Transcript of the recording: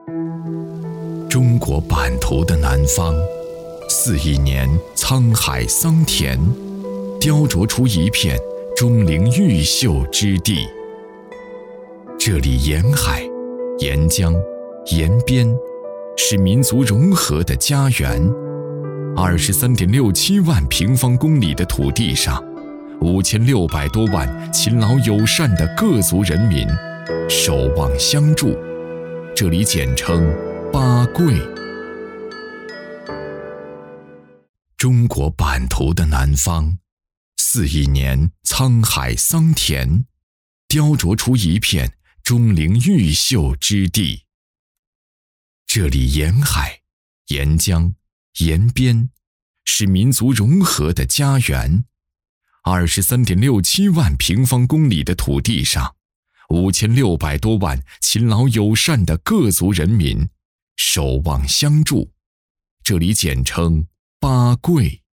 中国版图的南方，4亿年沧海桑田，雕琢出一片钟灵毓秀之地。这里沿海、沿江、沿边，是民族融合的家园。23.67万平方公里的土地上，5600多万勤劳友善的各族人民守望相助，这里简称八贵。中国版图的南方，4亿年沧海桑田，雕琢出一片钟灵毓秀之地。这里沿海、沿江、沿边，是民族融合的家园。23.67万平方公里的土地上，5600多万勤劳友善的各族人民守望相助，这里简称八贵。